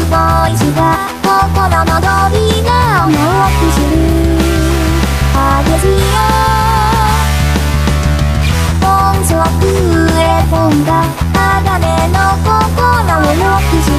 ボイスが心の扉をノックする激しいよ音速レフォンが鋼の心をノックする